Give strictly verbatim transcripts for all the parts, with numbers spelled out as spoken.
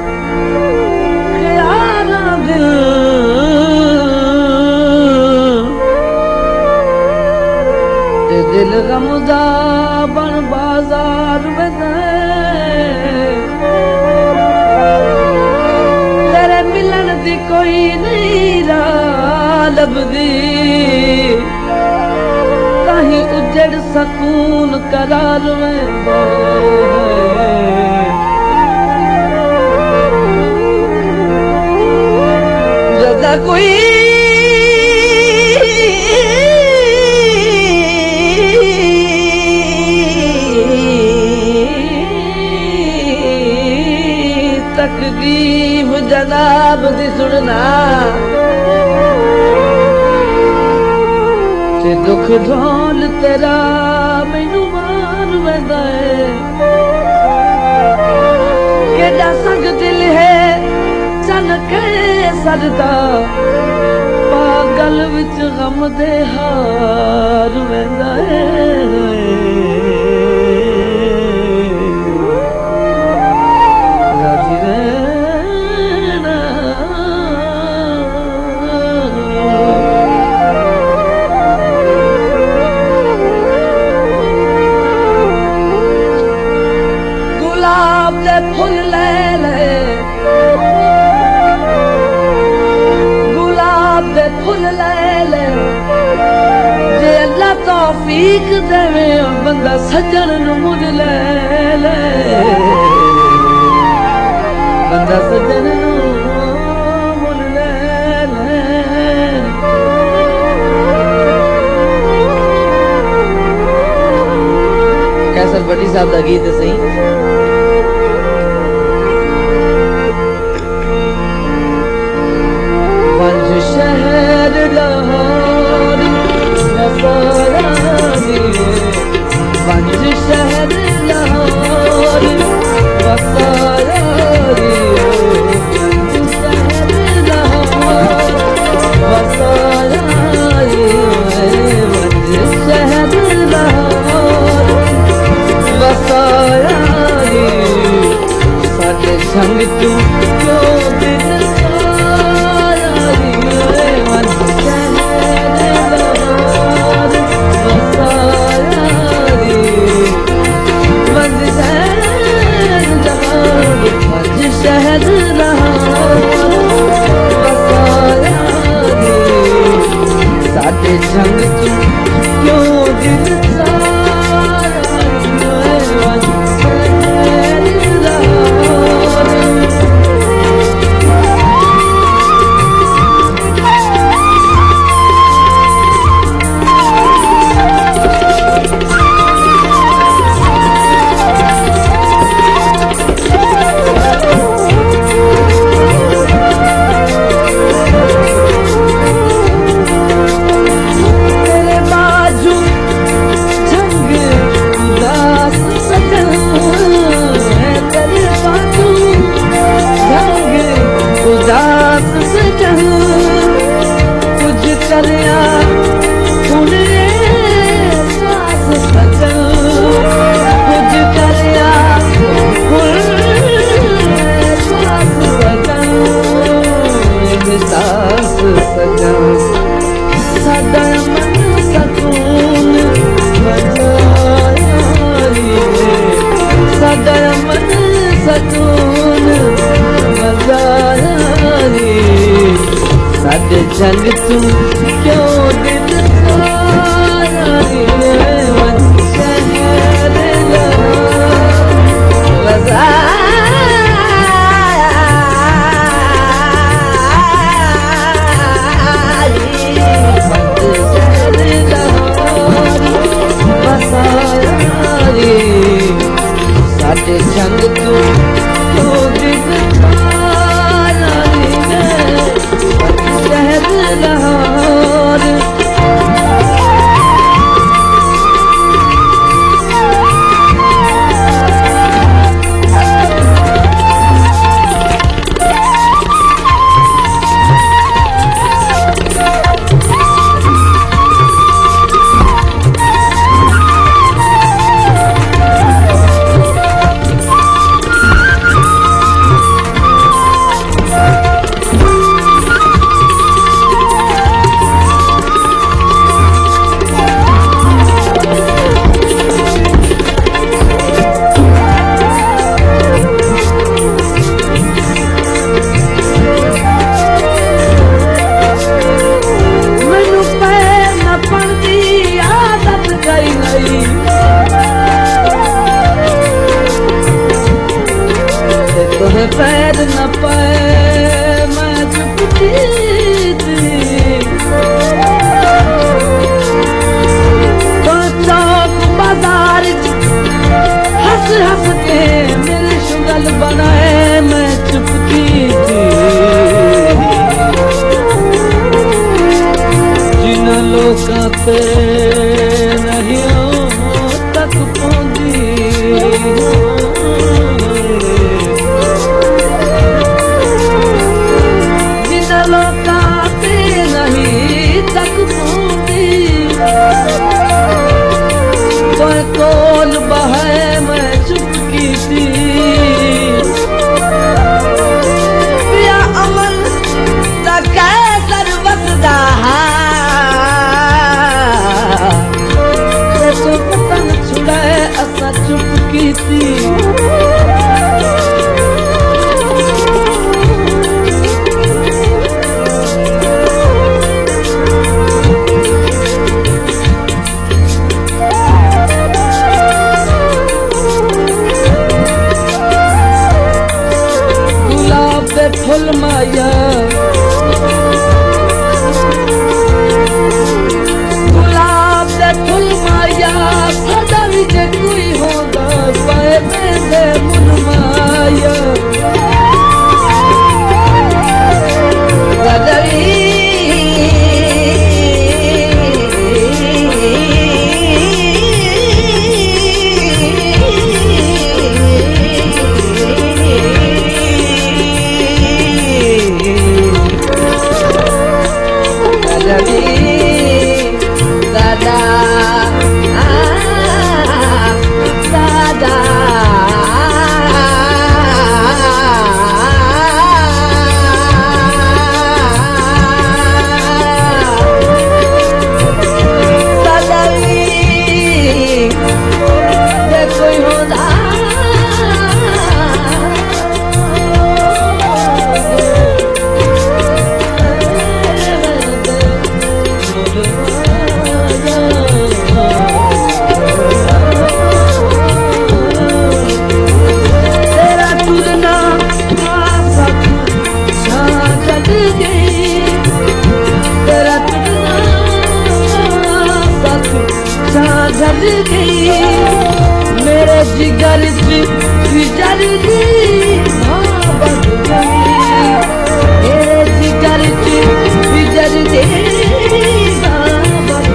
दिल गमदा बन बाजार में तेरे मिलन दी कोई नहीं राह लभदी ताही उजड़ सकून करार में जदा कोई तकलीफ जनाब दी सुनना ते दुख ढोल तेरा मैनू मार वैंदा है केड़ा संग दिल है चल के सजदा पागल विच गम दे हार वैंदा है फुल ले ले गुलाब दे फुल ले ले जे अल्लाह तौफीक देवे बंदा सजन नू मुझ ले ले बंदा सजन नू मुझ ले ले कैसर भट्टी साहब दा गीत सही शहर लाहौर नसारा दिए पंज शहर लाहौर नसारा दिए पंज शहर लाहौर नसारा दिए पंज शहर लाहौर नसारा दिए साडे संग तू क्यों दिल शहर साडे संग तू क्यों दिल साडे जंग तू क्यों दिल साडे जंग तू क्यों दिल लाहौर दे फुल माया गुलाब दे फुल माया सदा विच कोई होंदा पाए दे मुन माया गदरी मेरे जिगर जिगर दी मोहब्बत गई मेरे जिगर जिगर दी मोहब्बत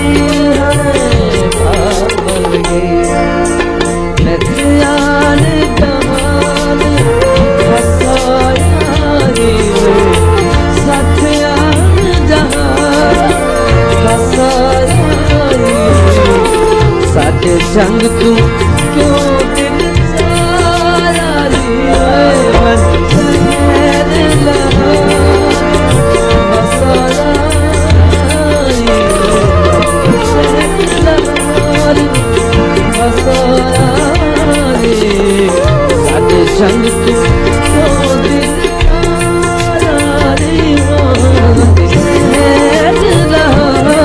गई मैं जान जहान हसाया रे सत्यान जहान हसाया साथे संग तू क्यों दिल सारा लिया मन सैन लहा मसाला सैन लहा मसाला साथे संग तू क्यों दिल सारा लिया सैन लहा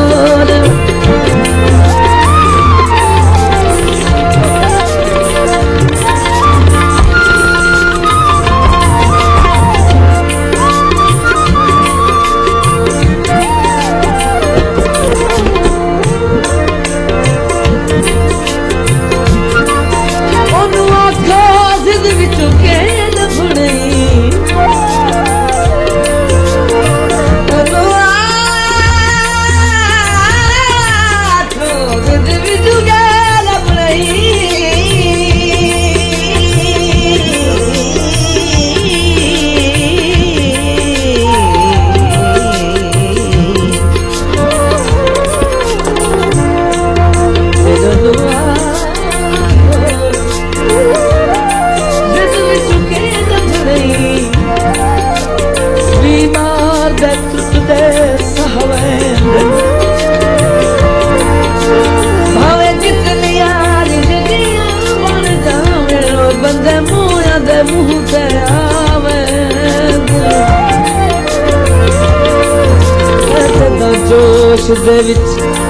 जोश दे विच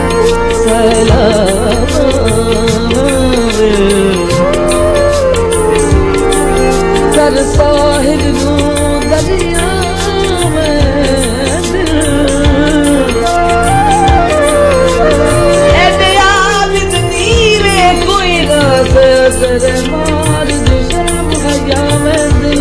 सैलाब कर साहिल नू दरिया में दिल ए आलिद नीरे कोई रास तेरे मार शर्म हया में दिल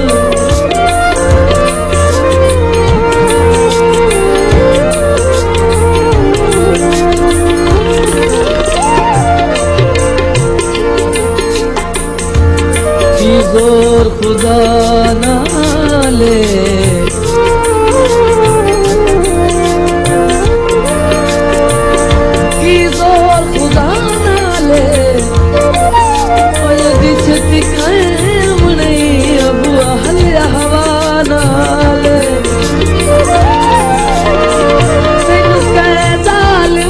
जोर खुदा ना ले की जोर खुदा ना ले दिश दिखाएं नहीं अब अहल हवा ना ले तेनू कह जालिम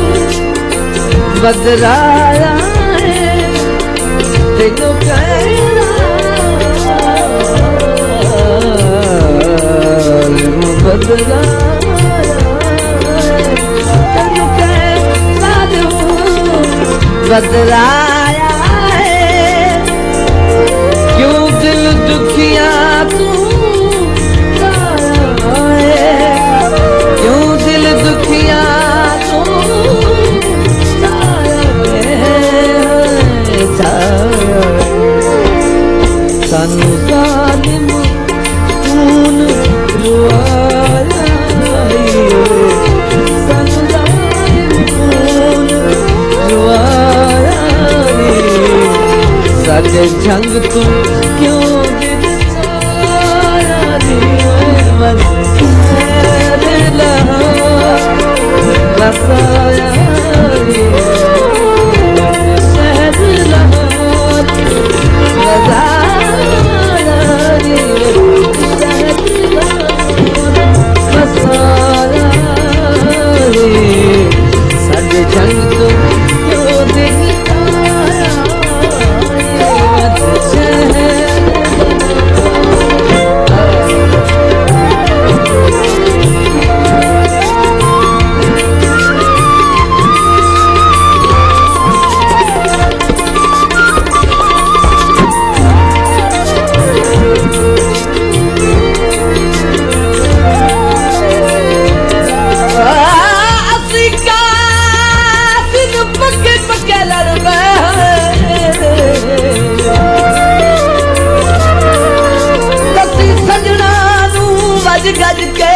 बदराया तेनू कह बदलाया है क्यों दिल दुखिया तू साडे जंग तू क्यों दिल सारा नी मन शहर बसाया शहर लाहौर बसाया शहर लाहौर बसाया साडे जंग तू क्यों दिल गज के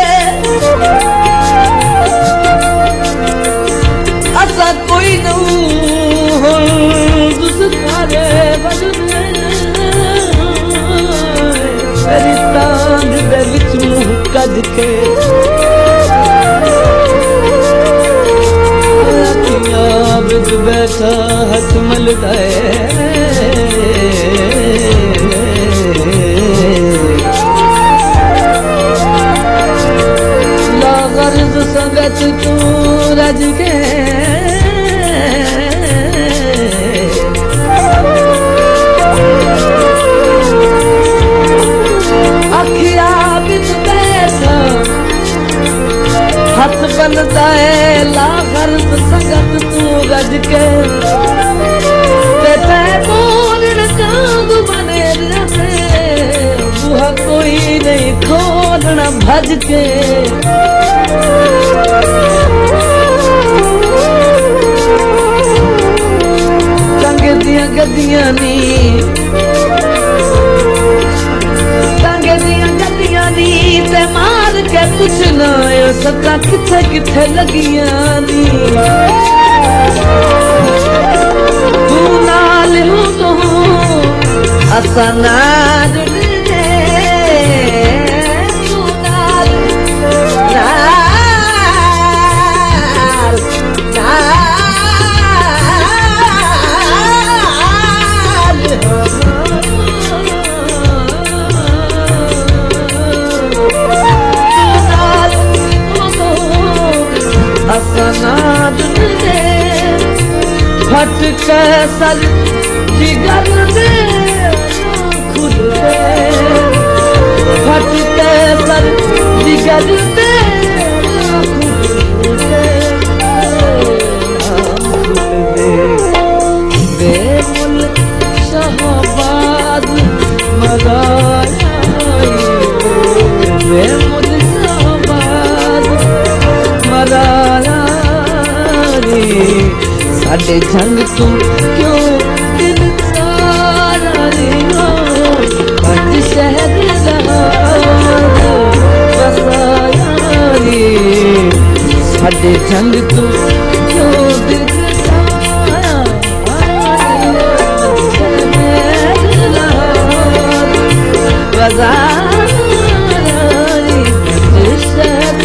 असा कोई नूरे मेरी तांग दे विच मुंह कज के बिच बैठा हथ मलदा गर्ज संगत तू रज के अखिया बिच बैठा हथ बनता है ला गर्ज संगत तू रज के ते बोल चांद बने बुहा कोई नहीं खोलना भज के टंग दिया गद्दियां नी टंग दिया गद्दियां नी ते मार के पुछना सका किथे किथे लगियां नी तू नाल हो तो असा नाल फट कैसल जिगर दे खुद दे फट कैसल जिगर दे खुद दे बेमुल शहबाज मराया बेमुल शहबाज मराया साडे जंग तू क्यों दिल सारा रे पंज शहर बसाया रे साडे जंग तू क्यों दिल सारा बसाया रे पंज शहर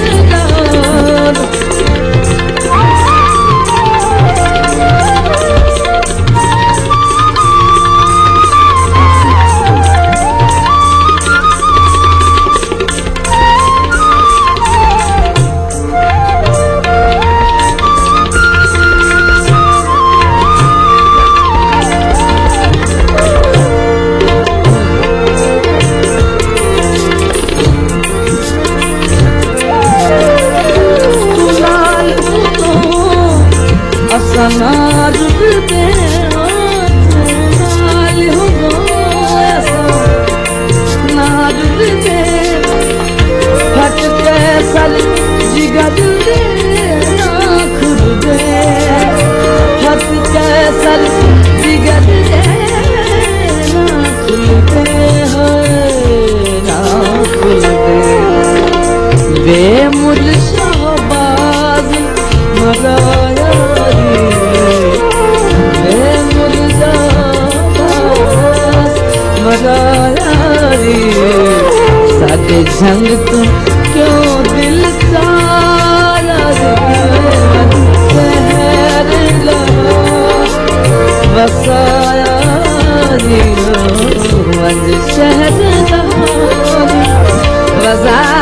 नाज दे नाल हो नाज दे फट कैसल जिगर दे खुद दे फट कैसल जिगर दे खुद दे ना खुद दे तो क्यों दिल सारा शहर वसाया शहर वसा